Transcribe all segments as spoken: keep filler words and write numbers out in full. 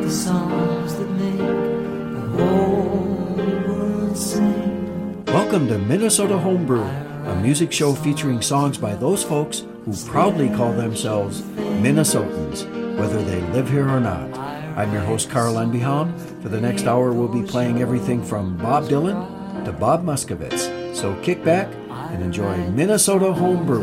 the songs that make the whole world sing. Welcome to Minnesota Homebrew, a music show featuring songs by those folks who proudly call themselves Minnesotans, whether they live here or not. I'm your host, Carl Enbehaum. For the next hour, we'll be playing everything from Bob Dylan to Bob Muskowitz. So kick back and enjoy Minnesota Homebrew.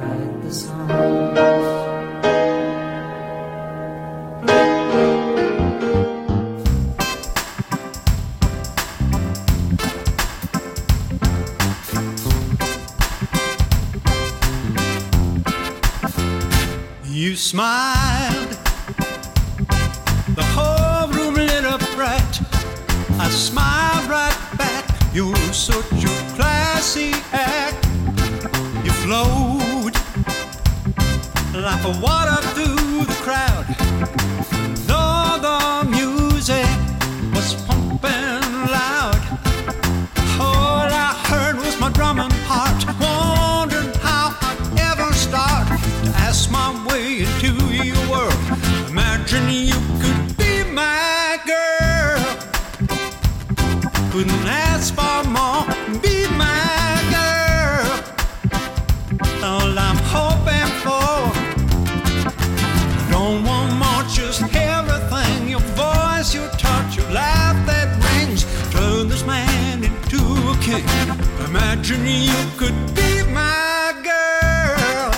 You smiled, the whole room lit up bright. I smiled right back. You're such a classy act. You flowed like a water through the crowd. Though the music was pumping loud, all I heard was my drumming heart, wondering how I'd ever start to ask my way into your world. Imagine you could be my girl. Couldn't ask for more. Be my girl. All I'm hoping for. Don't want more, just everything. Your voice, your touch, your laugh that rings. Turn this man into a king. Imagine you could be my girl.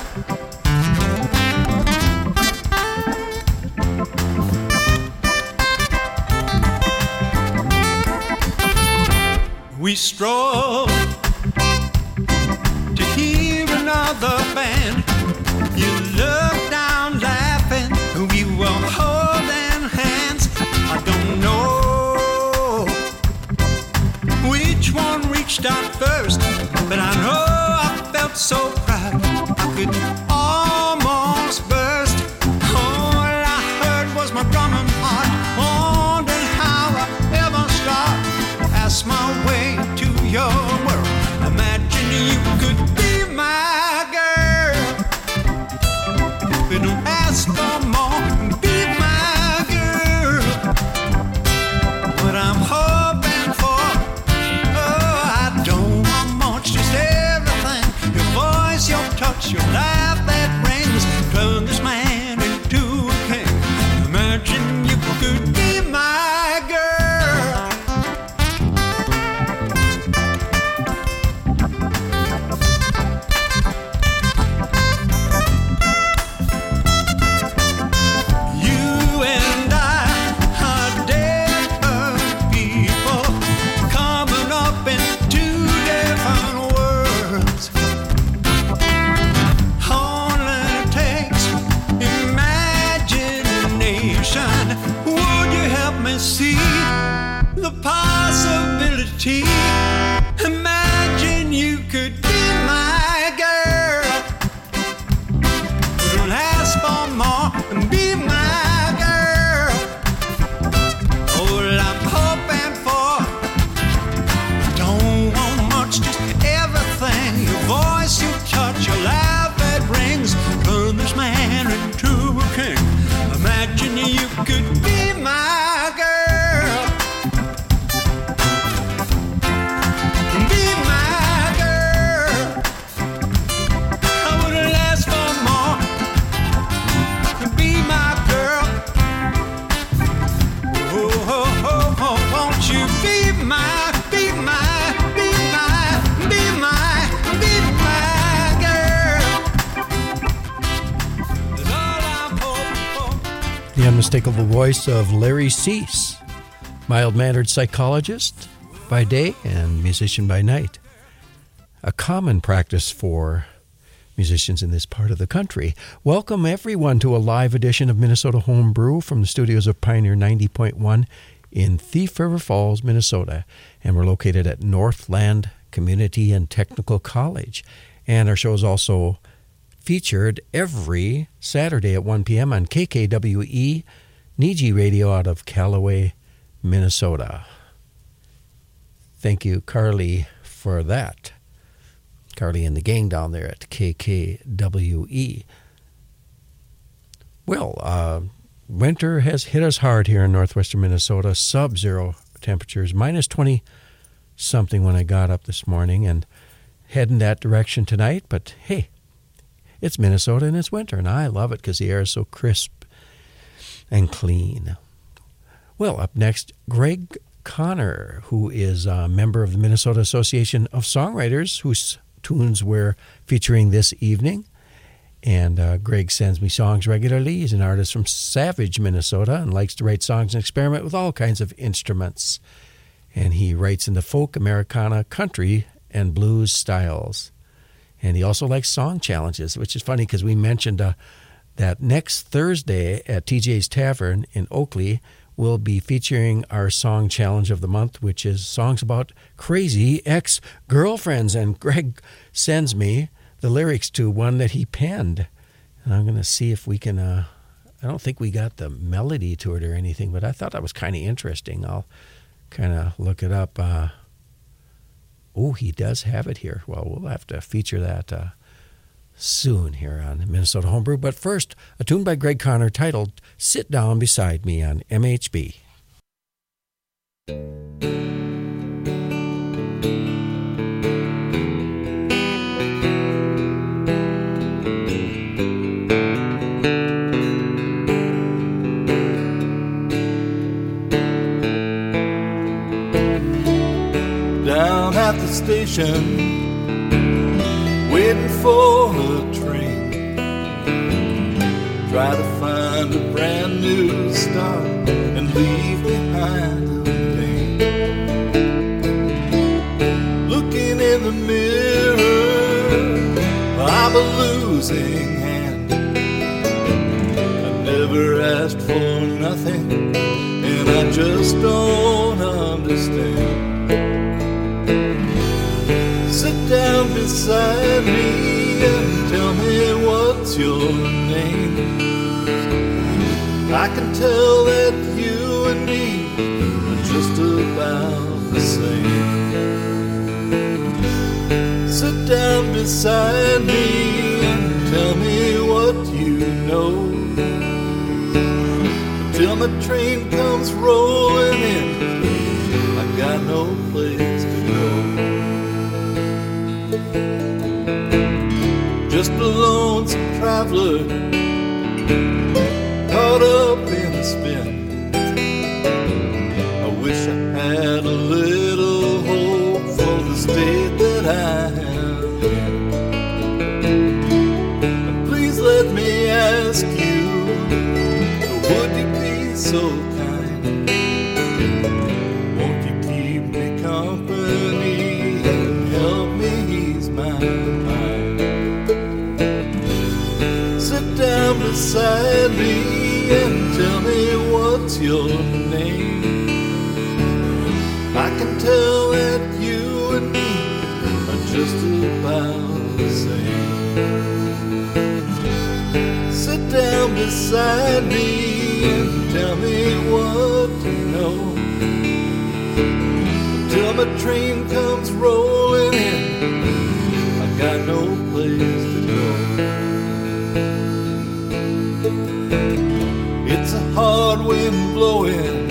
We strolled to hear another band. You looked down laughing. We were holding hands. I don't know which one reached out first, but I know I felt so proud I could almost burst. All I heard was my drumming heart, wondering how I ever start. Ask my way to your world. Imagine you could be my girl. Couldn't ask for more. Be my girl. What I'm hoping for. Oh, I don't want much, just everything. Your voice, your touch, your laugh that rings. Turn this man into a king. Imagine you could be my girl. See the possibility. Imagine you could be my girl. Don't ask for more. Be my girl. All I'm hoping for. Don't want much, just everything. Your voice, your touch, your laugh that rings. Turn this man into a king. Imagine you could be my girl. The unmistakable voice of Larry Cease, mild-mannered psychologist by day and musician by night. A common practice for musicians in this part of the country. Welcome everyone to a live edition of Minnesota Homebrew from the studios of Pioneer ninety point one in Thief River Falls, Minnesota. And we're located at Northland Community and Technical College. And our show is also featured every Saturday at one p.m. on K K W E, Niji Radio out of Callaway, Minnesota. Thank you, Carly, for that. Carly and the gang down there at K K W E. Well, uh, winter has hit us hard here in northwestern Minnesota. Sub-zero temperatures, minus twenty something when I got up this morning, and heading that direction tonight. But hey, it's Minnesota and it's winter, and I love it because the air is so crisp and clean. Well, up next, Greg Connor, who is a member of the Minnesota Association of Songwriters, whose tunes we're featuring this evening. And uh, Greg sends me songs regularly. He's an artist from Savage, Minnesota, and likes to write songs and experiment with all kinds of instruments. And he writes in the folk, Americana, country, and blues styles. And he also likes song challenges, which is funny because we mentioned uh, that next Thursday at T J's Tavern in Oakley, we'll be featuring our song challenge of the month, which is songs about crazy ex-girlfriends. And Greg sends me the lyrics to one that he penned. And I'm going to see if we can, uh, I don't think we got the melody to it or anything, but I thought that was kind of interesting. I'll kind of look it up. Uh, oh, he does have it here. Well, we'll have to feature that uh, soon here on Minnesota Homebrew. But first, a tune by Greg Connor titled Sit Down Beside Me on M H B. Down at the station, waiting for a train, try to find a brand new start and leave behind the pain. Looking in the mirror, I'm a losing hand. I never asked for nothing, and I just don't understand. Sit down beside me and tell me what's your name. I can tell that you and me are just about the same. Sit down beside me and tell me what you know. Till my train comes rolling in, I got no place to go. Just a lonesome traveler, caught up in a spin. I wish I had a little hope for the state that I am in. And please let me ask you, would you be so kind? Won't you keep me company and help me ease my mind? Sit down beside me and tell me what's your name. I can tell that you and me are just about the same. Sit down beside me and tell me what you know. Till my train comes rolling in, I got no place to go. It's a hard wind blowing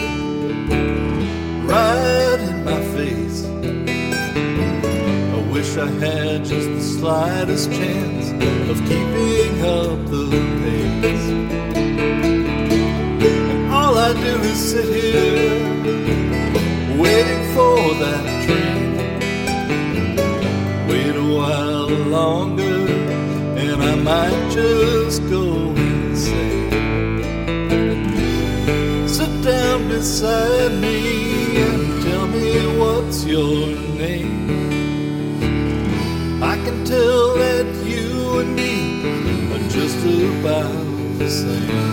right in my face. I wish I had just the slightest chance of keeping up the pace. And all I do is sit here waiting for that train. Wait a while longer and I might just go insane. Sit down beside me and tell me what's your name. I can tell that you and me are just about the same.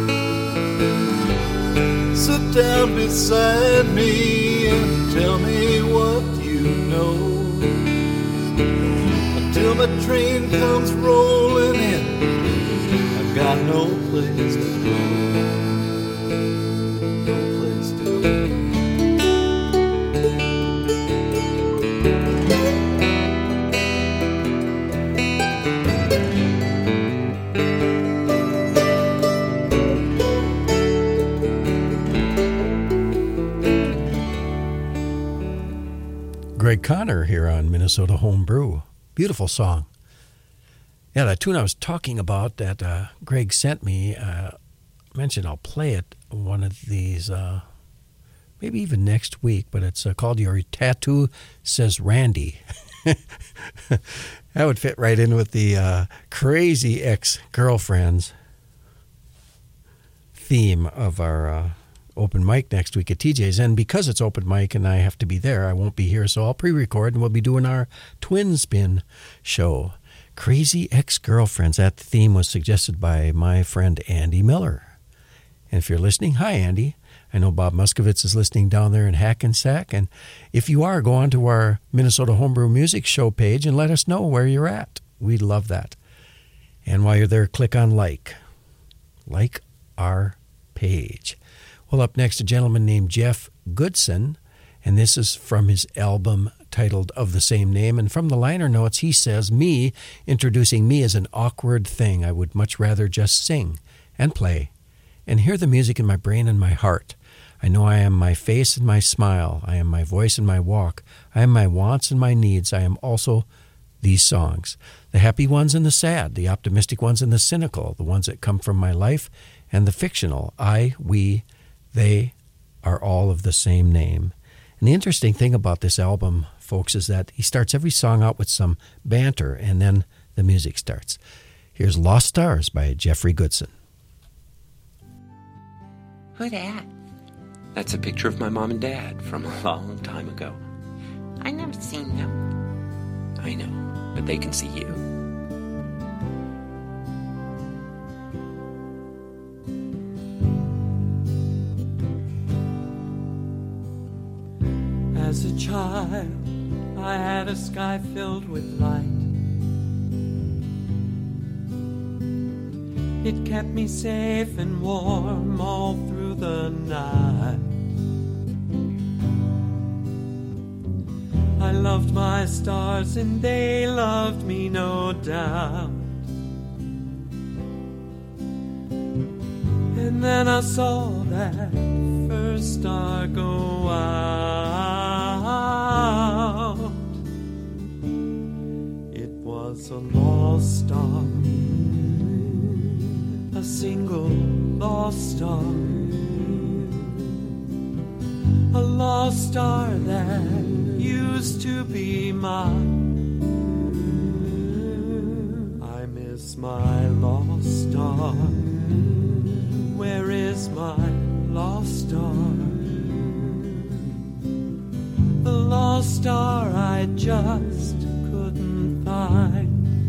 Sit down beside me and tell me what you know. Until my train comes rolling in, I've got no place to go. No place to go. Connor here on Minnesota Homebrew. Beautiful song. Yeah, that tune I was talking about that uh, Greg sent me, uh, mentioned I'll play it one of these, uh, maybe even next week, but it's uh, called Your Tattoo Says Randy. That would fit right in with the uh, Crazy Ex-Girlfriends theme of our uh, open mic next week at T J's. And because it's open mic and I have to be there, I won't be here, so I'll pre-record and we'll be doing our Twin Spin show. Crazy Ex-Girlfriends. That theme was suggested by my friend Andy Miller. And if you're listening, hi Andy. I know Bob Muskovitz is listening down there in Hackensack. And if you are, go on to our Minnesota Homebrew Music Show page and let us know where you're at. We'd love that. And while you're there, click on like. Like our page. Well, up next, a gentleman named Jeff Goodson, and this is from his album titled Of the Same Name. And from the liner notes, he says, me, introducing me is an awkward thing. I would much rather just sing and play and hear the music in my brain and my heart. I know I am my face and my smile. I am my voice and my walk. I am my wants and my needs. I am also these songs, the happy ones and the sad, the optimistic ones and the cynical, the ones that come from my life and the fictional. I, we, they are all of the same name. And the interesting thing about this album, folks, is that he starts every song out with some banter, and then the music starts. Here's Lost Stars by Jeffrey Goodson. Who that? That's a picture of my mom and dad from a long time ago. I never seen them. I know, but they can see you. As a child, I had a sky filled with light. It kept me safe and warm all through the night. I loved my stars and they loved me, no doubt. And then I saw that first star go out. It was a lost star, a single lost star, a lost star that used to be mine. I miss my lost star. Where is my lost star? The lost star I just couldn't find.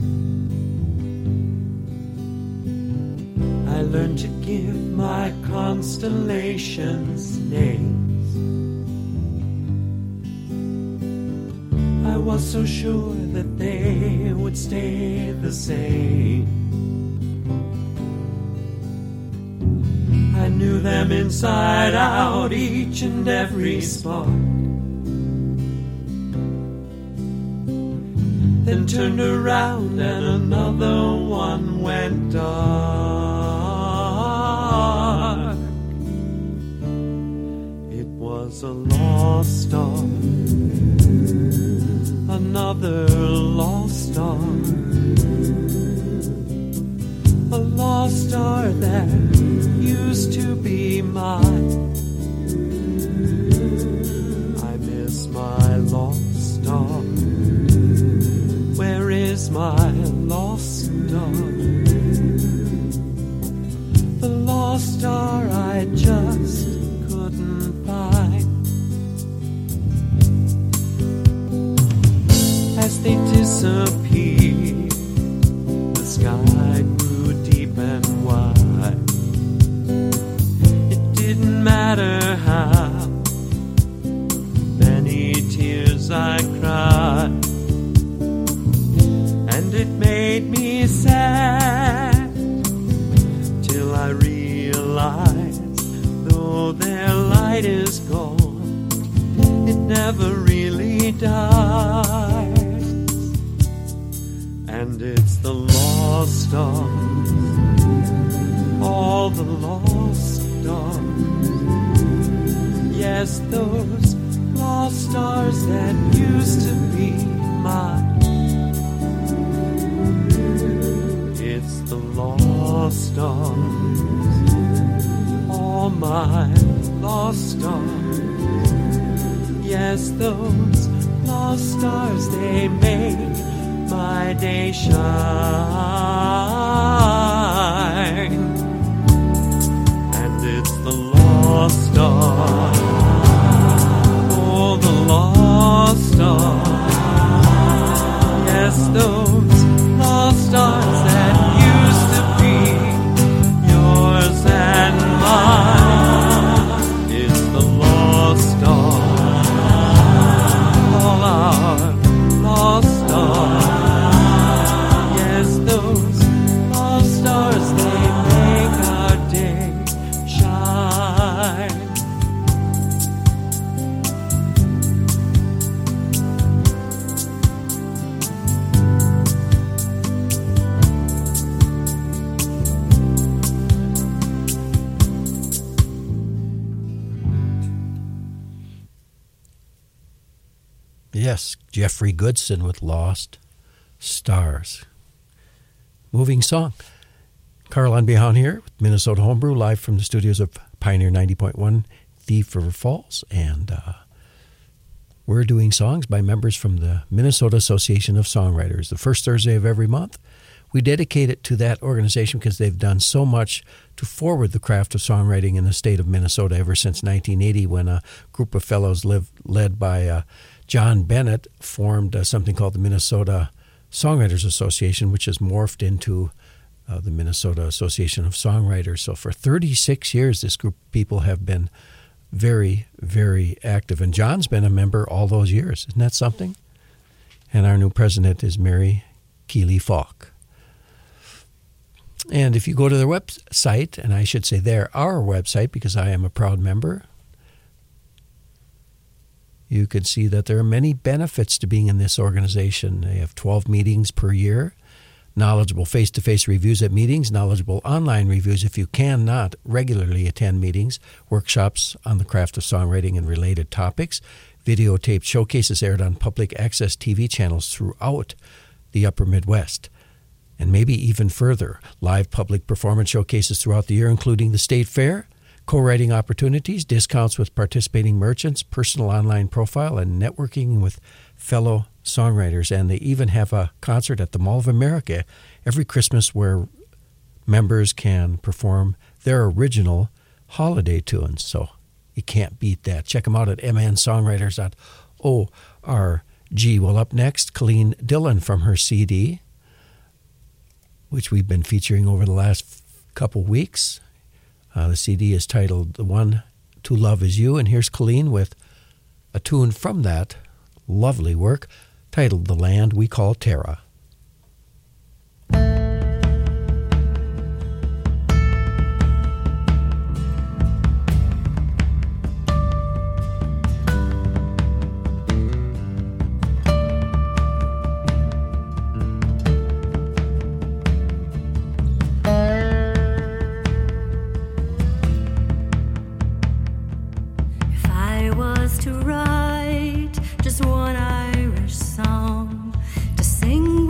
I learned to give my constellations names. I was so sure that they would stay the same. I knew them inside out, each and every spark. Then turned around and another one went dark. It was a lost star, another lost star, a lost star that used to be mine. I miss my lost star. Where is my lost star? The lost star I just couldn't find. As they disappeared, the sky grew deep and wide. It didn't matter how many tears I cried, and it made me sad till I realized, though their light is gone, it never really died. And it's the lost stars, all the lost stars. Yes, those lost lost stars that used to be mine. It's the lost stars, all my lost stars. Yes, those lost stars, they make my day shine. And it's the lost stars, oh, the lost stars. Yes, those lost stars that used to be yours and mine. It's the lost stars, all our lost stars. Yes, those lost stars, they make our day shine. Yes, Jeffrey Goodson with Lost Stars. Moving song. Carl Unbehaun here with Minnesota Homebrew, live from the studios of Pioneer ninety point one, Thief River Falls. And uh, we're doing songs by members from the Minnesota Association of Songwriters. The first Thursday of every month, we dedicate it to that organization because they've done so much to forward the craft of songwriting in the state of Minnesota ever since nineteen eighty, when a group of fellows live, led by uh, John Bennett formed uh, something called the Minnesota Songwriters Association, which has morphed into uh, the Minnesota Association of Songwriters. So for thirty-six years, this group of people have been very, very active. And John's been a member all those years. Isn't that something? And our new president is Mary Keeley Falk. And if you go to their website, and I should say their our website because I am a proud member, you could see that there are many benefits to being in this organization. They have twelve meetings per year, knowledgeable face-to-face reviews at meetings, knowledgeable online reviews if you cannot regularly attend meetings, workshops on the craft of songwriting and related topics, videotaped showcases aired on public access T V channels throughout the upper Midwest, and maybe even further, live public performance showcases throughout the year, including the State Fair, co-writing opportunities, discounts with participating merchants, personal online profile, and networking with fellow songwriters. And they even have a concert at the Mall of America every Christmas where members can perform their original holiday tunes. So you can't beat that. Check them out at m n songwriters dot org. Well, up next, Colleen Dillon from her C D, which we've been featuring over the last couple weeks. Uh, the C D is titled The One to Love Is You, and here's Colleen with a tune from that lovely work titled The Land We Call Terra. To write just one Irish song to sing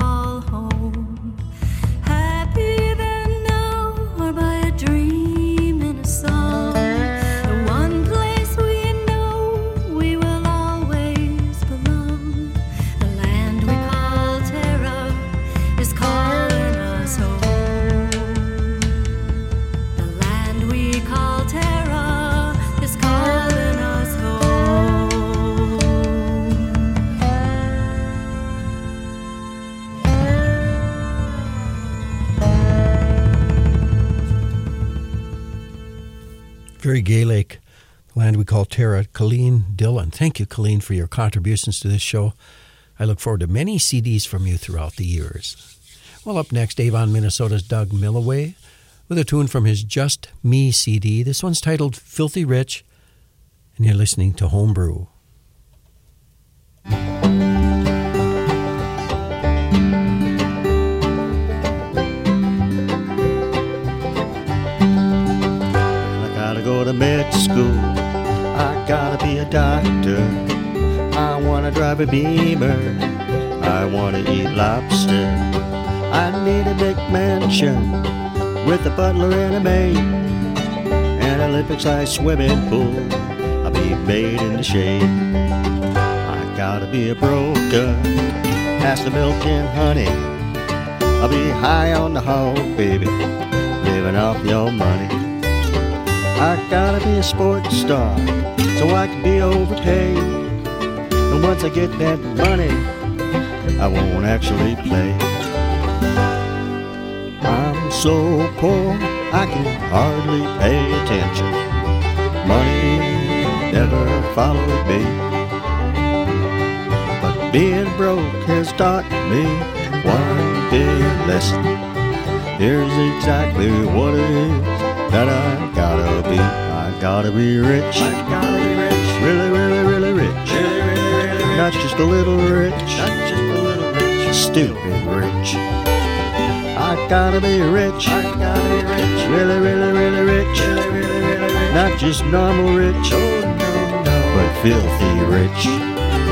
call home. Happy then now, or by a dream in a song. The one place we know we will always belong. The land we call Terra is calling us home. The land we call Terra is calling us home. Very Gaelic, the land we call Terra. Colleen Dillon. Thank you, Colleen, for your contributions to this show. I look forward to many C Ds from you throughout the years. Well, up next, Avon, Minnesota's Doug Milloway with a tune from his Just Me C D. This one's titled Filthy Rich, and you're listening to Homebrew. I gotta go to med school. I gotta be a doctor. I wanna drive a Beamer. I wanna eat lobster. I need a big mansion with a butler and a maid, an Olympic-sized swimming pool. I'll be made in the shade. I gotta be a broker, pass the milk and honey. I'll be high on the hog, baby, living off your money. I gotta be a sports star so I can be overpaid. And once I get that money, I won't actually play. I'm so poor I can hardly pay attention. Money never followed me, but being broke has taught me one big lesson. Here's exactly what it is that I gotta be. I gotta be rich. I gotta be rich. Really, really, really rich. Really, really, really rich. Not just a little rich. Not just a little rich. Stupid rich. I gotta be rich. I gotta be rich. Really, really, really rich. Really, really, really rich. Not just normal rich. Oh, no, no. But filthy rich.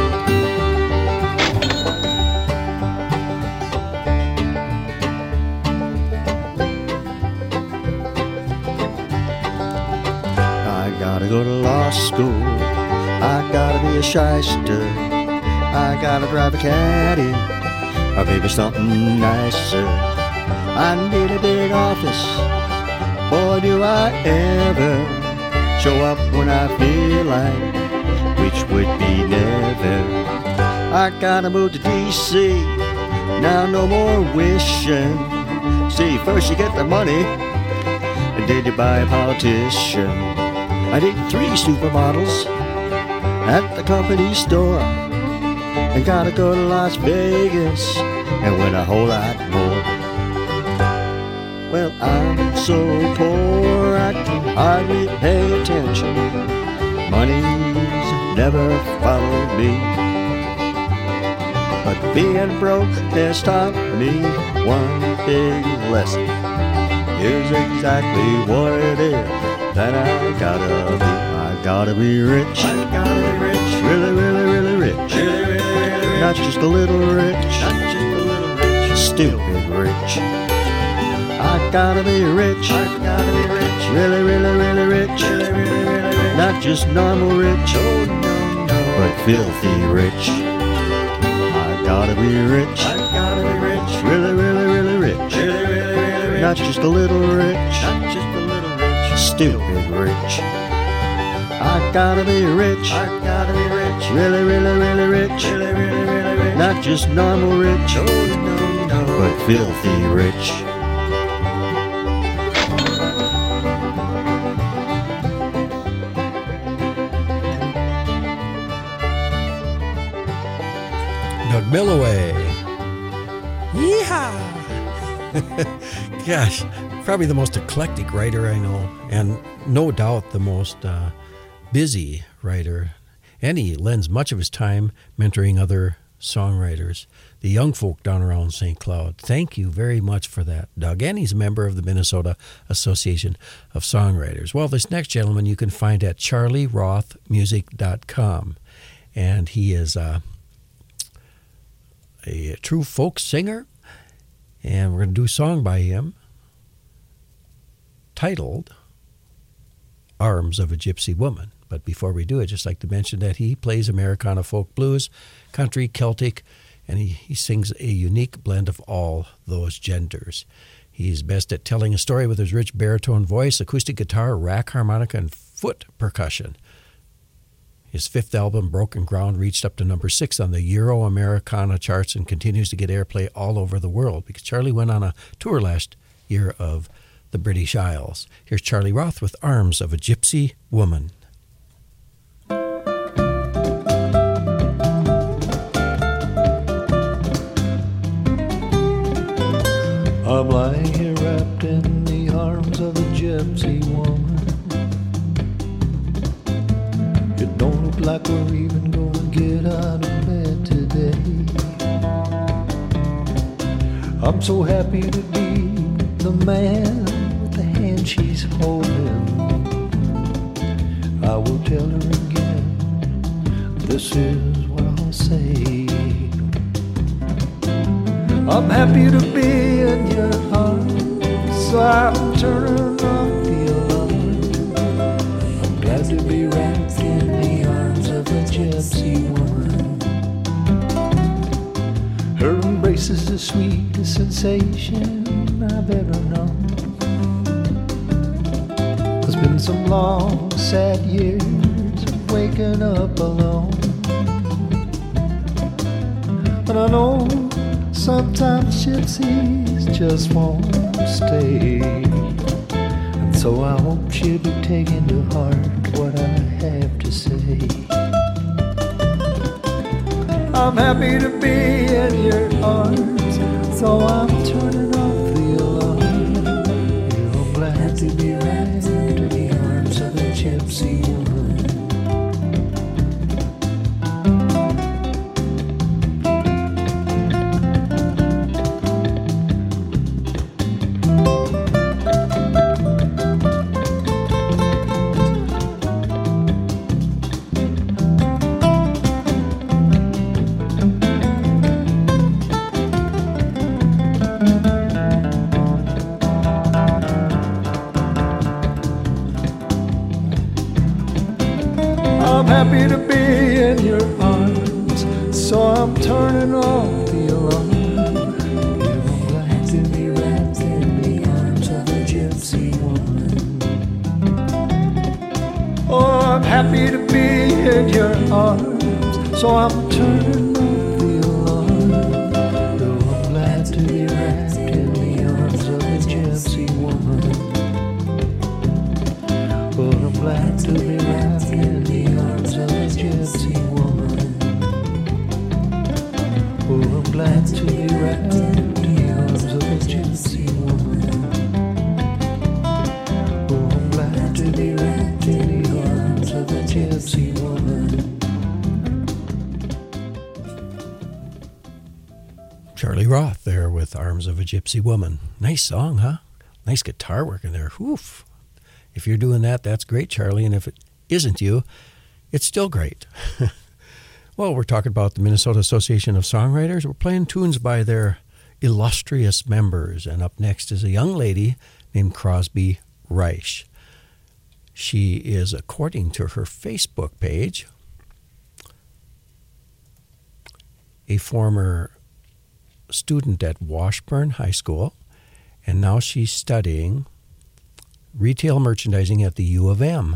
Go to law school. I gotta be a shyster. I gotta drive a caddy, or maybe something nicer. I need a big office. Boy, do I ever show up when I feel like, which would be never. I gotta move to D C. Now no more wishing. See, first you get the money, and then you buy a politician. I need three supermodels at the company store, and gotta go to Las Vegas and win a whole lot more. Well, I'm so poor I can hardly pay attention. Money's never followed me, but being broke has taught me one big lesson. Here's exactly what it is that I gotta be. I gotta be rich. I gotta be rich. Really, really, really rich. Really, really, really rich. Not just a little rich. Not just a little rich. Stupid rich. I gotta be rich. I gotta be rich. Really, really, really rich. Really, really, really rich. Not just normal rich. Oh, no, no. But filthy rich. I gotta be rich. I gotta be rich. Really, really, really rich. Really, really, really rich. Not just a little rich. Not just a little rich. Stupid rich. I gotta be rich. I gotta be rich. Really, really, really rich. Really, really, really rich. Not just normal rich. Oh, no, no. But filthy rich. Doug Milloway. Yeehaw! Gosh, probably the most eclectic writer I know, and no doubt the most uh, busy writer. And he lends much of his time mentoring other songwriters, the young folk down around Saint Cloud. Thank you very much for that, Doug. And he's a member of the Minnesota Association of Songwriters. Well, this next gentleman you can find at charlie roth music dot com. And he is... Uh, a true folk singer, and we're going to do a song by him titled Arms of a Gypsy Woman. But before we do, I'd just like to mention that he plays Americana folk blues, country, Celtic, and he, he sings a unique blend of all those genders. He's best at telling a story with his rich baritone voice, acoustic guitar, rack harmonica, and foot percussion. His fifth album, Broken Ground, reached up to number six on the Euro Americana charts and continues to get airplay all over the world because Charlie went on a tour last year of the British Isles. Here's Charlie Roth with Arms of a Gypsy Woman. I'm lying here wrapped in the arms of a gypsy woman. It don't look like we're even gonna get out of bed today. I'm so happy to be the man with the hand she's holding. I will tell her again, this is what I'll say. I'm happy to be in your arms, so I'm turning off the alarm. I'm glad to be wrapped in the arms of a gypsy woman. Her embrace is the sweetest sensation I've ever known. There's been some long, sad years of waking up alone, and I know sometimes gypsies just won't stay, and so I hope she'll be taking to heart what I have to say. I'm happy to be in your arms, so I'm turning off the alarm. You're glad to be wrapped in the arms of a gypsy woman. Happy to be in your arms, so I'm turning off the alarm. You're glad to be wrapped in the arms of a gypsy woman. Oh, I'm happy to be in your arms, so I'm turning off the alarm. You're glad to be wrapped in the arms of a gypsy woman. Oh, I'm glad to be wrapped in the arms of a gypsy woman. Oh, I'm glad to be wrapped in the arms of a gypsy woman. Oh, I'm glad to be wrapped in the arms of a gypsy woman. Charlie Roth there with Arms of a Gypsy Woman. Nice song, huh? Nice guitar work in there. Oof. If you're doing that, that's great, Charlie. And if it isn't you, it's still great. Well, we're talking about the Minnesota Association of Songwriters. We're playing tunes by their illustrious members. And up next is a young lady named Crosby Reich. She is, according to her Facebook page, a former student at Washburn High School, and now she's studying retail merchandising at the U of M.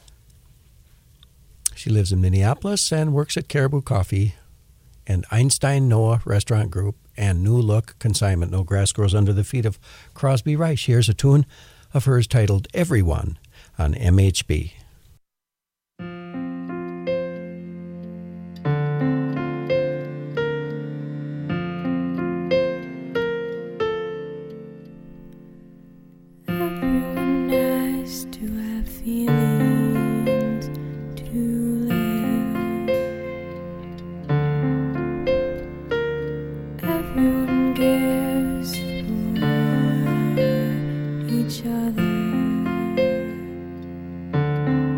She lives in Minneapolis and works at Caribou Coffee and Einstein Noah Restaurant Group and New Look Consignment. No grass grows under the feet of Crosby Reich. Here's a tune of hers titled Everyone on M H B. Everyone has to have feelings to live. Everyone cares for each other.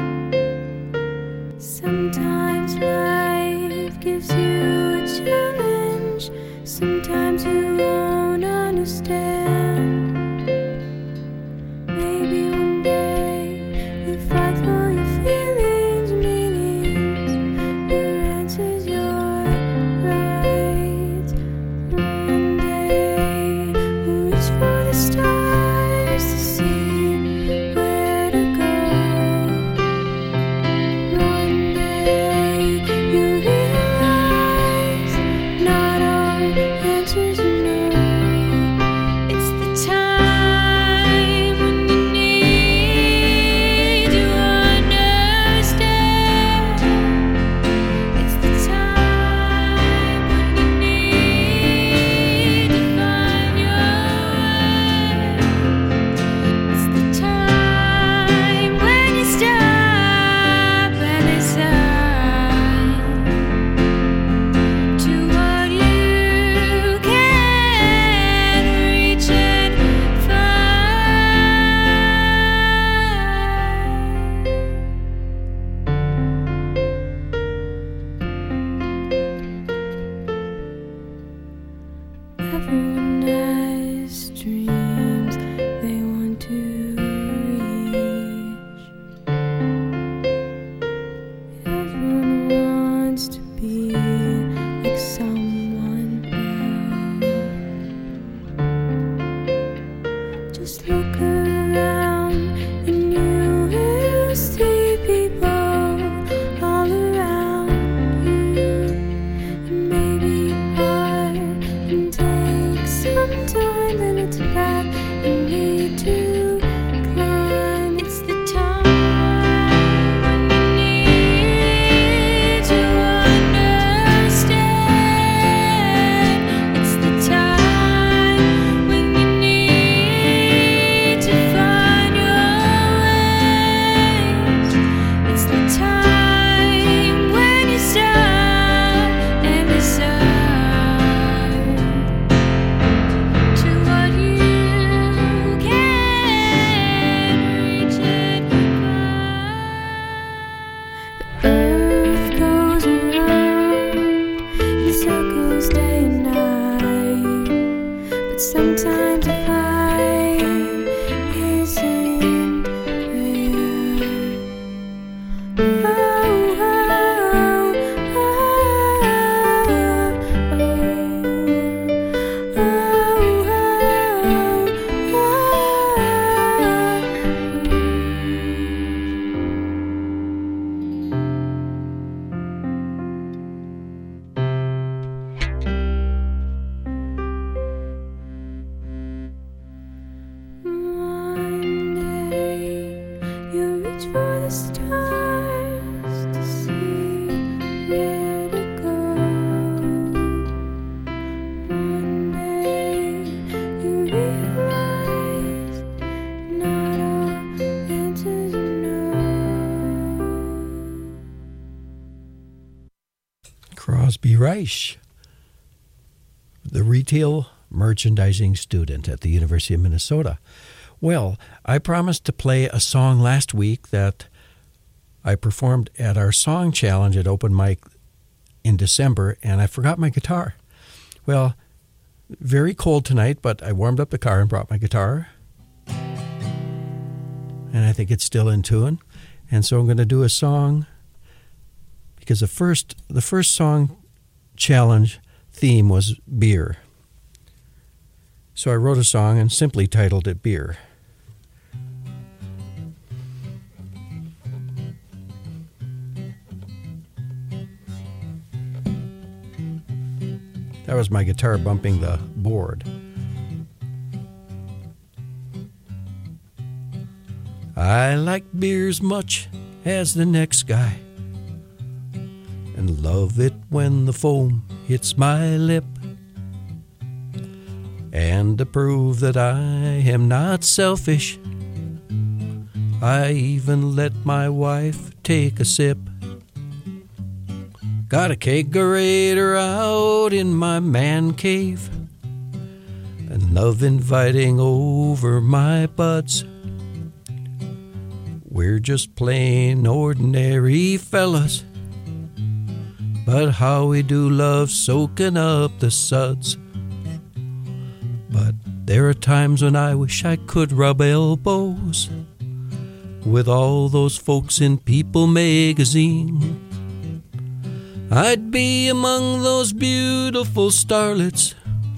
sometimes a fight isn't fair. Oh, oh, oh, One day you reach for the stars to see where to go. One day you realize not all answers are no. Crosby Reich, the retail merchandising student at the University of Minnesota. Well, I promised to play a song last week that I performed at our song challenge at Open Mic in December, and I forgot my guitar. Well, very cold tonight, but I warmed up the car and brought my guitar, and I think it's still in tune. And so I'm going to do a song, because the first the first song challenge theme was beer. So I wrote a song and simply titled it Beer. That was my guitar bumping the board. I like beer as much as the next guy, and love it when the foam hits my lip. And to prove that I am not selfish, I even let my wife take a sip. Got a kegerator out in my man cave, and love inviting over my buds. We're just plain ordinary fellas, but how we do love soaking up the suds. But there are times when I wish I could rub elbows with all those folks in People magazine. I'd be among those beautiful starlets,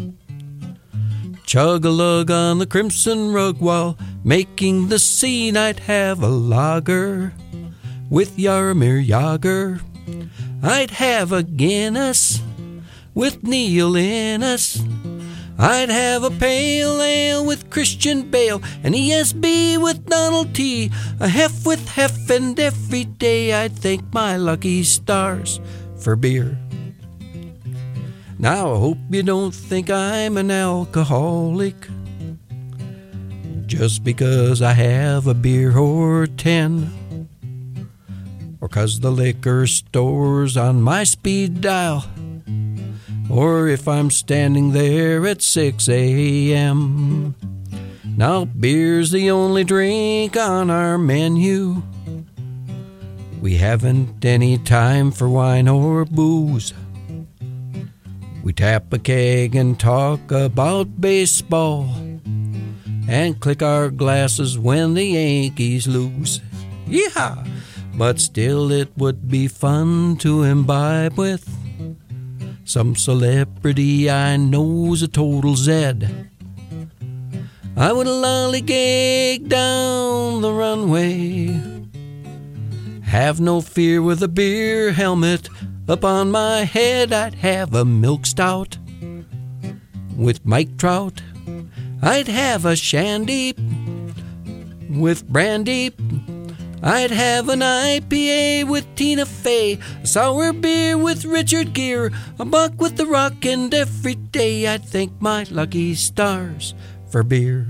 chug-a-lug on the crimson rug while making the scene. I'd have a lager with Jaromir Jagr. I'd have a Guinness with Neil Innes. I'd have a pale ale with Christian Bale, an E S B with Donald T, a hef with hef, and every day I'd thank my lucky stars for beer. Now I hope you don't think I'm an alcoholic just because I have a beer or ten, or 'cause the liquor store's on my speed dial, or if I'm standing there at six a.m. Now beer's the only drink on our menu. We haven't any time for wine or booze. We tap a keg and talk about baseball, and click our glasses when the Yankees lose. Yeehaw! But still it would be fun to imbibe with some celebrity I know's a total Zed. I would lollygag down the runway, have no fear with a beer helmet up on my head. I'd have a milk stout with Mike Trout. I'd have a shandy with brandy. I'd have an I P A with Tina Fey, a sour beer with Richard Gere, a buck with The Rock, and every day I'd thank my lucky stars for beer.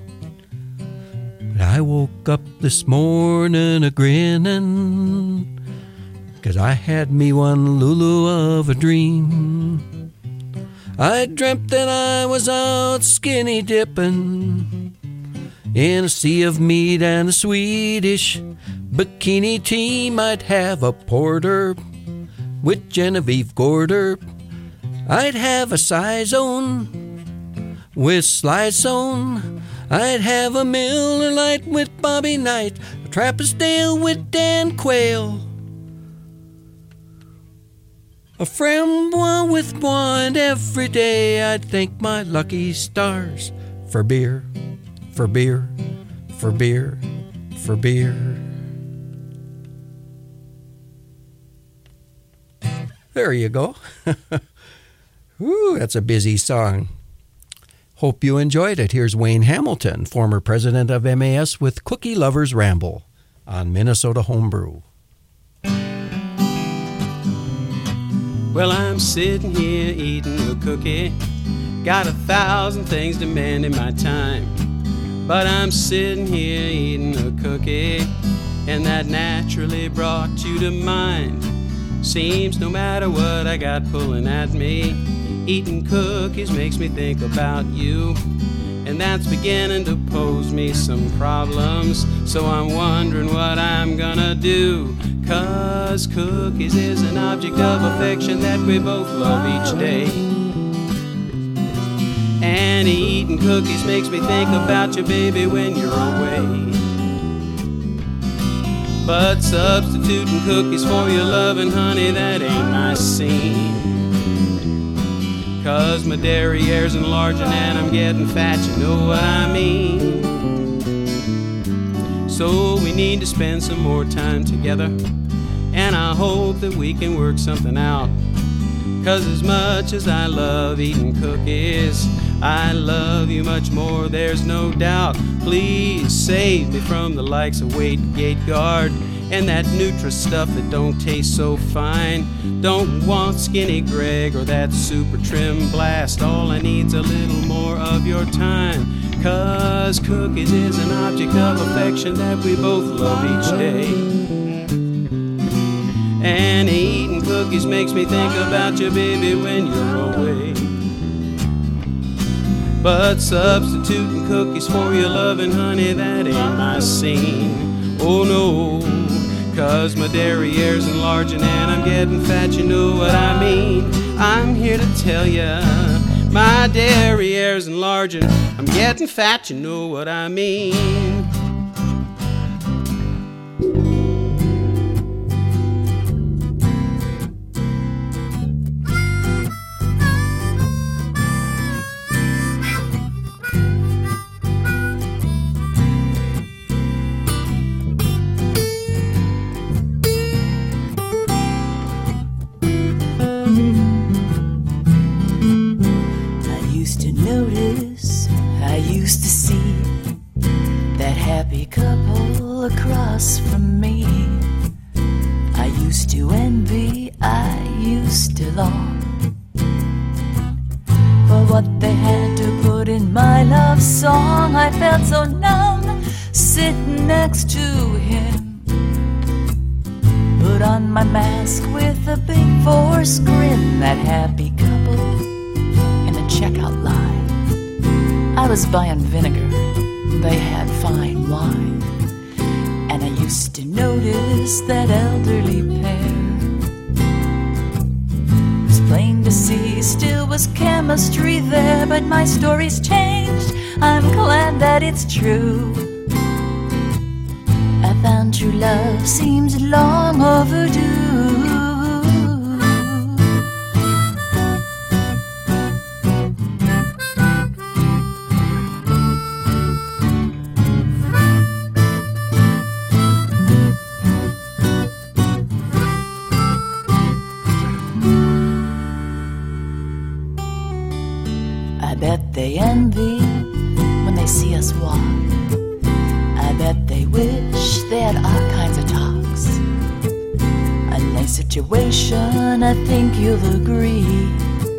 But I woke up this morning a grinning, 'cause I had me one Lulu of a dream. I dreamt that I was out skinny dipping in a sea of meat and a Swedish bikini team. I'd have a porter with Genevieve Gorder. I'd have a Saison with Sly Stone. I'd have a Miller Lite with Bobby Knight, a Trappist Ale with Dan Quayle, a framboise with wine. Every day I'd thank my lucky stars for beer, for beer, for beer, for beer. There you go. Ooh, that's a busy song. Hope you enjoyed it. Here's Wayne Hamilton, former president of M A S, with Cookie Lovers Ramble on Minnesota Homebrew. Well, I'm sitting here eating a cookie. Got a thousand things demanding my time. But I'm sitting here eating a cookie, and that naturally brought you to mind. Seems no matter what I got pulling at me, eating cookies makes me think about you. And that's beginning to pose me some problems. So I'm wondering what I'm gonna do. Cause cookies is an object of affection that we both love each day. And eating cookies makes me think about you, baby, when you're away. But substituting cookies for your loving, honey, that ain't my scene. Cause my derriere's enlarging and I'm getting fat, you know what I mean. So we need to spend some more time together, and I hope that we can work something out. Cause as much as I love eating cookies, I love you much more, there's no doubt. Please save me from the likes of Wade Gate Guard and that Nutra stuff that don't taste so fine. Don't want Skinny Greg or that Super Trim Blast. All I need's a little more of your time. Cause cookies is an object of affection that we both love each day. And eating cookies makes me think about you, baby, when you're away. But substituting cookies for your loving, honey, that ain't my scene. Oh no, cause my derriere's enlarging and I'm getting fat, you know what I mean. I'm here to tell ya, my derriere's enlarging, I'm getting fat, you know what I mean. Across from me, I used to envy, I used to long for what they had to put in my love song. I felt so numb sitting next to him, put on my mask with a big forced grin. That happy couple in the checkout line, I was buying vinegar, they had fine wine. And I used to notice that elderly pair. It was plain to see still was chemistry there, but my story's changed, I'm glad that it's true. I found true love seems long overdue. They envy when they see us walk. I bet they wish they had our kinds of talks. A nice situation, I think you'll agree,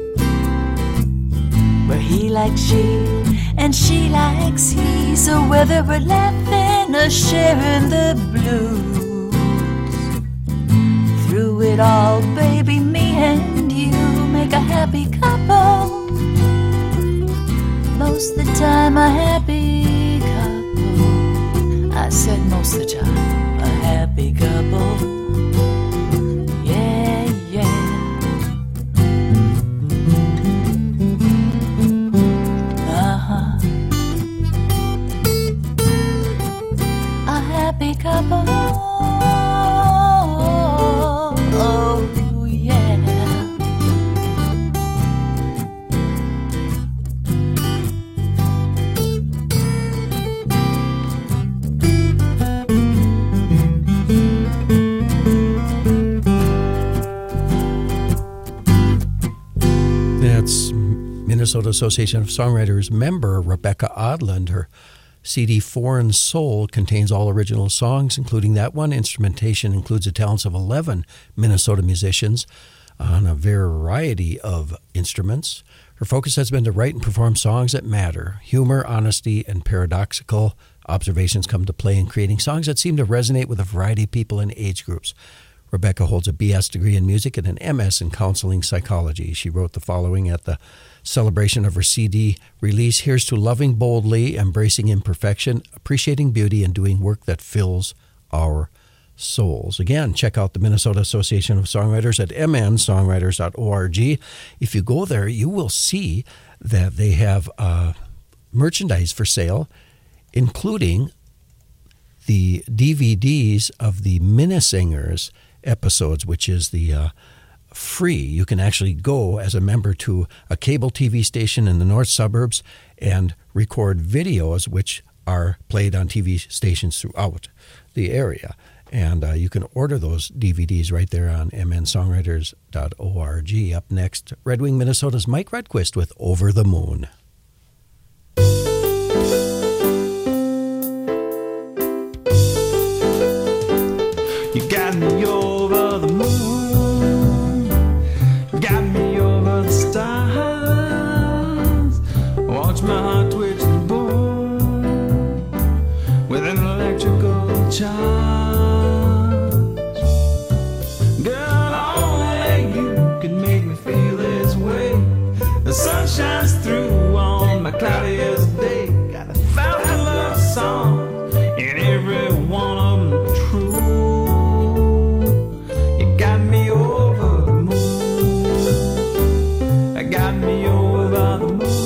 where he likes she and she likes he. So whether we're laughing or sharing the blues, through it all, baby, me and you make a happy couple. Most of the time a happy couple. I said most of the time a happy couple. Yeah, yeah. Uh-huh. Minnesota Association of Songwriters member Rebecca Odland. Her C D Foreign Soul contains all original songs, including that one. Instrumentation includes the talents of eleven Minnesota musicians on a variety of instruments. Her focus has been to write and perform songs that matter. Humor, honesty, and paradoxical observations come to play in creating songs that seem to resonate with a variety of people and age groups. Rebecca holds a B S degree in music and an M S in counseling psychology. She wrote the following at the celebration of her C D release: "Here's to loving boldly, embracing imperfection, appreciating beauty, and doing work that fills our souls." Again, check out the Minnesota Association of Songwriters at m n songwriters dot org. If you go there, you will see that they have uh, merchandise for sale, including the D V Ds of the Minnesingers episodes, which is the uh, free. You can actually go as a member to a cable T V station in the north suburbs and record videos which are played on T V stations throughout the area. And uh, you can order those D V Ds right there on m n songwriters dot org. Up next, Red Wing, Minnesota's Mike Redquist with Over the Moon. You got me over the moon, got me over the stars. Watch my heart twitch and boom with an electrical charge. Girl, only you can make me feel this way. The sun shines through on my cloudiest day. Got a thousand love songs and every one of them true. Got me over the moon. I got me over the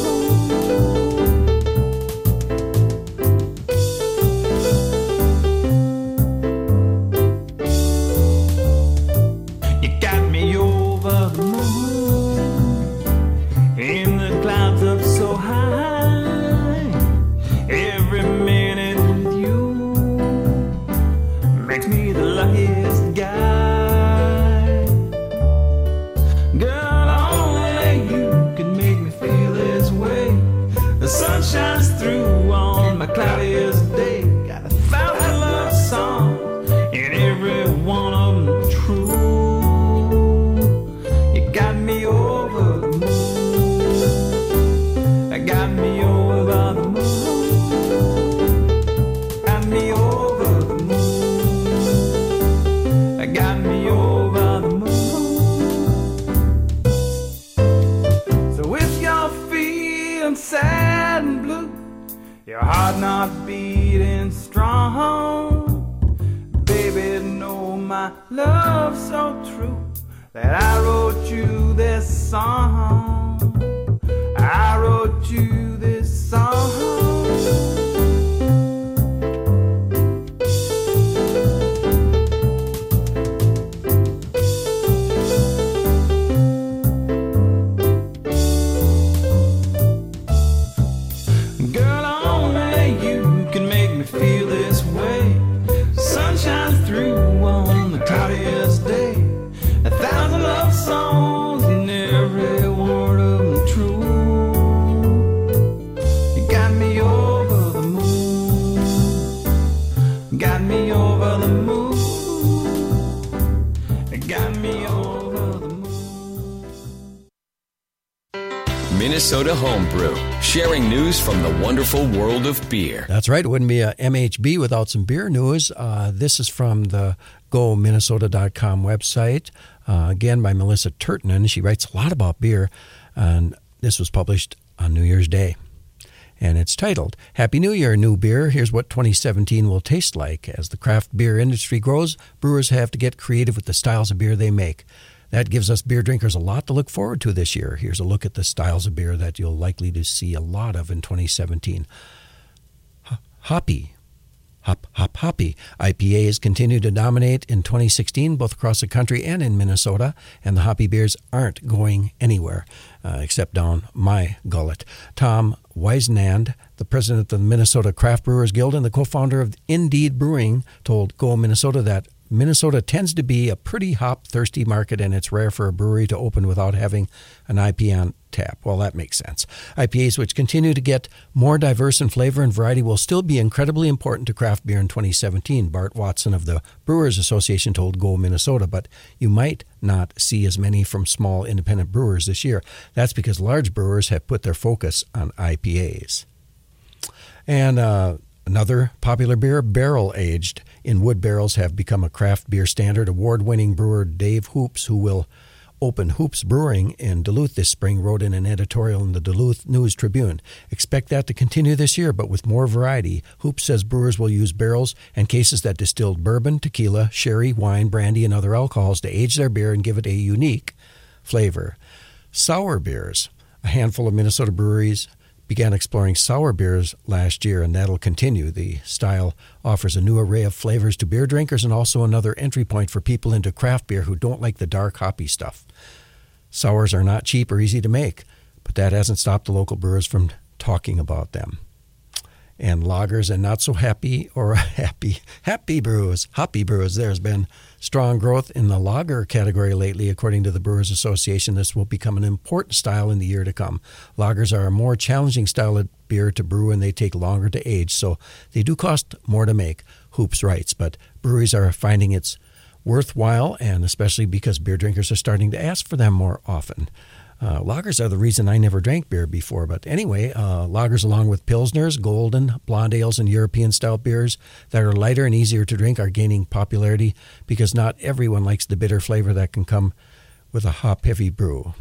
moon. You got me over the moon. In the clouds up so high. Every minute with you makes me the luckiest guy. The sun shines through on my cloudiest day. Got a thousand love songs and every one of them true. You got me over the moon. I got me over the moon. Got me over the moon. I got me over the moon. So if you're feeling sad and blue, your heart not beating strong, baby, know my love so true that I wrote you this song. I wrote you this song. Minnesota Homebrew, sharing news from the wonderful world of beer. That's right. It wouldn't be a M H B without some beer news. Uh, this is from the go minnesota dot com website, uh, again by Melissa Turtinen. She writes a lot about beer, and this was published on New Year's Day. And it's titled, Happy New Year, New Beer. Here's what twenty seventeen will taste like. As the craft beer industry grows, brewers have to get creative with the styles of beer they make. That gives us beer drinkers a lot to look forward to this year. Here's a look at the styles of beer that you'll likely to see a lot of in twenty seventeen. H- hoppy. Hop, hop, hoppy. I P As continue to dominate in twenty sixteen, both across the country and in Minnesota, and the hoppy beers aren't going anywhere, uh, except down my gullet. Tom Weisnand, the president of the Minnesota Craft Brewers Guild and the co-founder of Indeed Brewing, told Go Minnesota that Minnesota tends to be a pretty hop-thirsty market, and it's rare for a brewery to open without having an I P A tap. Well, that makes sense. I P As, which continue to get more diverse in flavor and variety, will still be incredibly important to craft beer in twenty seventeen, Bart Watson of the Brewers Association told Go Minnesota, but you might not see as many from small independent brewers this year. That's because large brewers have put their focus on I P As. And uh, another popular beer, barrel-aged in wood barrels, have become a craft beer standard. Award-winning brewer Dave Hoops, who will open Hoops Brewing in Duluth this spring, wrote in an editorial in the Duluth News-Tribune. Expect that to continue this year, but with more variety. Hoops says brewers will use barrels and cases that distilled bourbon, tequila, sherry, wine, brandy, and other alcohols to age their beer and give it a unique flavor. Sour beers. A handful of Minnesota breweries began exploring sour beers last year, and that'll continue. The style offers a new array of flavors to beer drinkers and also another entry point for people into craft beer who don't like the dark, hoppy stuff. Sours are not cheap or easy to make, but that hasn't stopped the local brewers from talking about them. And lagers and not so happy or happy, happy brews, hoppy brews. There's been strong growth in the lager category lately, according to the Brewers Association. This will become an important style in the year to come. Lagers are a more challenging style of beer to brew, and they take longer to age, so they do cost more to make, Hoops writes. But breweries are finding it's worthwhile, and especially because beer drinkers are starting to ask for them more often. Uh, lagers are the reason I never drank beer before. But anyway, uh, lagers along with Pilsners, Golden, blonde ales, and European-style beers that are lighter and easier to drink are gaining popularity because not everyone likes the bitter flavor that can come with a hop-heavy brew.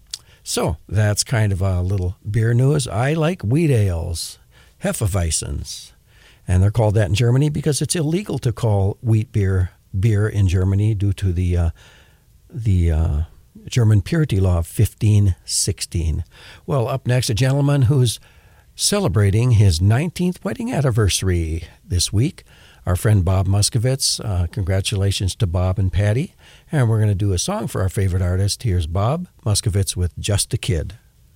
So that's kind of a little beer news. I like wheat ales, Hefeweizens, and they're called that in Germany because it's illegal to call wheat beer beer in Germany due to the uh, the uh, German purity law of fifteen sixteen. Well, up next, a gentleman who's celebrating his nineteenth wedding anniversary this week. Our friend Bob Muskowitz. Uh, congratulations to Bob and Patty. And we're going to do a song for our favorite artist. Here's Bob Muskowitz with Just a Kid.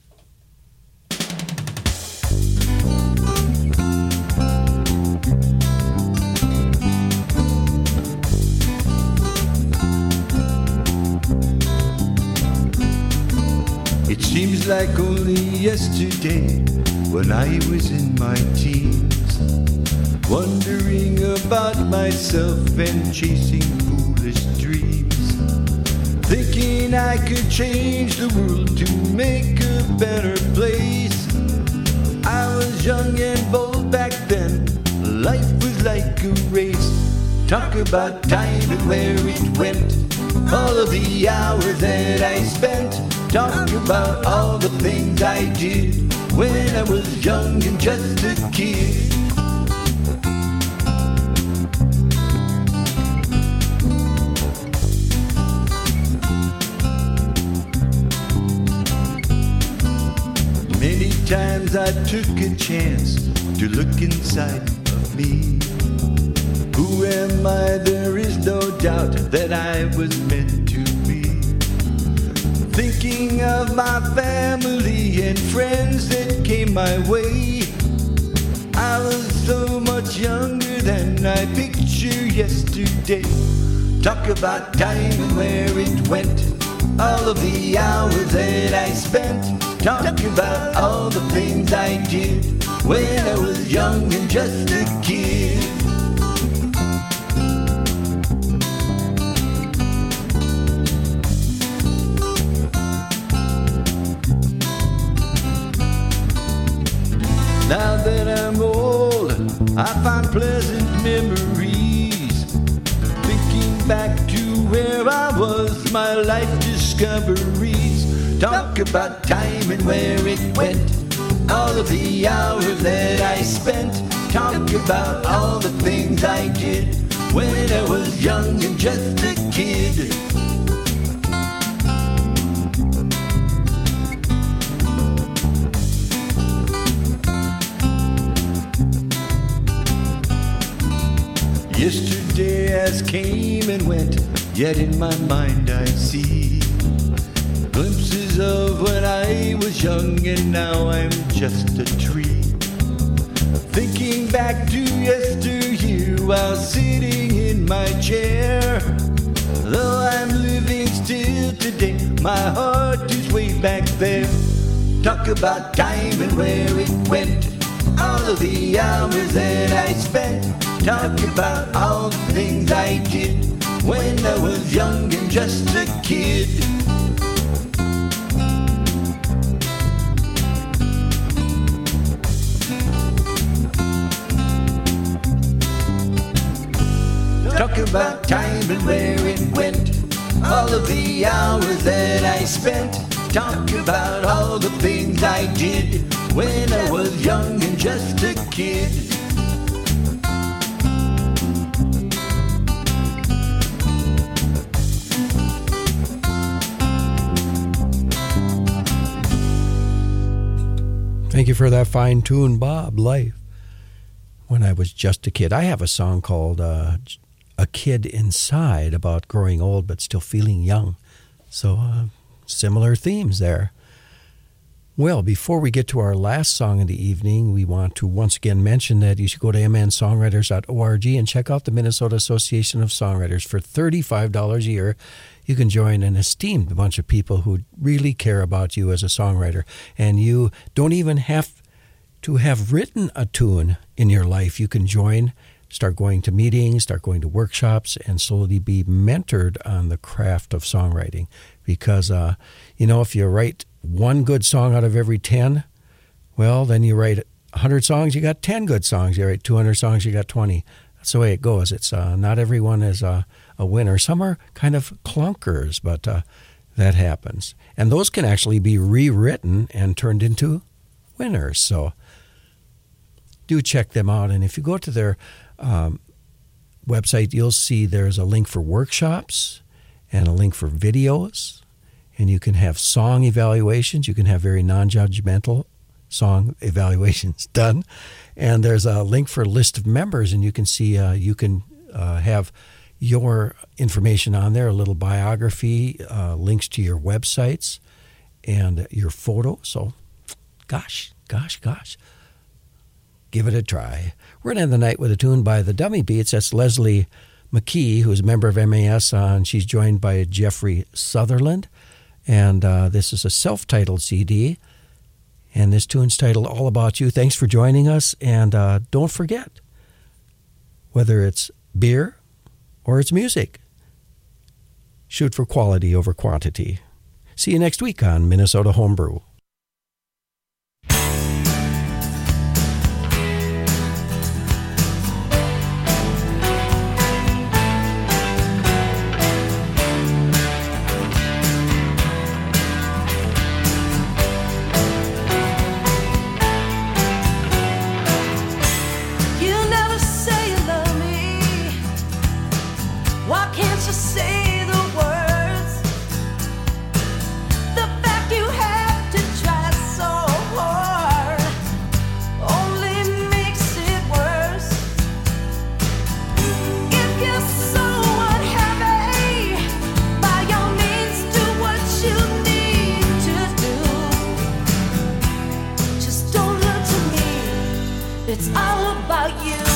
It seems like only yesterday when I was in my teens, wondering about myself and chasing foolish dreams, thinking I could change the world to make a better place. I was young and bold back then, life was like a race. Talk about time and where it went, all of the hours that I spent. Talk about all the things I did when I was young and just a kid. Many times I took a chance to look inside of me. Who am I? There is no doubt that I was meant to be. Thinking of my family and friends that came my way. I was so much younger than I pictured yesterday. Talk about time and where it went, all of the hours that I spent. Talk about all the things I did when I was young and just a kid. Now that I'm old, I find pleasant memories, thinking back to where I was, my life discoveries. Talk about time and where it went, all of the hours that I spent. Talk about all the things I did when I was young and just a kid. Yesterday as came and went, yet in my mind I see glimpses of when I was young and now I'm just a tree. Thinking back to yesteryear while sitting in my chair. Though I'm living still today, my heart is way back there. Talk about time and where it went. All of the hours that I spent. Talk about all the things I did when I was young and just a kid. Talk about time and where it went. All of the hours that I spent. Talk about all the things I did when I was young and just a kid. Thank you for that fine tune, Bob. Life. When I was just a kid. I have a song called uh, A Kid Inside about growing old but still feeling young. So uh, similar themes there. Well, before we get to our last song of the evening, we want to once again mention that you should go to m n songwriters dot org and check out the Minnesota Association of Songwriters. For thirty-five dollars a year, you can join an esteemed bunch of people who really care about you as a songwriter. And you don't even have to have written a tune in your life. You can join, start going to meetings, start going to workshops, and slowly be mentored on the craft of songwriting. Because, uh, you know, if you write one good song out of every ten, well, then you write one hundred songs, you got ten good songs. You write two hundred songs, you got twenty. That's the way it goes. It's uh, not everyone is a, a winner. Some are kind of clunkers, but uh, that happens. And those can actually be rewritten and turned into winners. So do check them out. And if you go to their um, website, you'll see there's a link for workshops and a link for videos. And you can have song evaluations. You can have very non-judgmental song evaluations done. And there's a link for a list of members, and you can see uh, you can uh, have your information on there, a little biography, uh, links to your websites, and your photo. So, gosh, gosh, gosh, give it a try. We're going to end the night with a tune by the Dummy Beats. That's Leslie McKee, who's a member of M A S, uh, and she's joined by Jeffrey Sutherland. And uh, this is a self-titled C D. And this tune's titled All About You. Thanks for joining us. And uh, don't forget, whether it's beer or it's music, shoot for quality over quantity. See you next week on Minnesota Homebrew. It's all about you.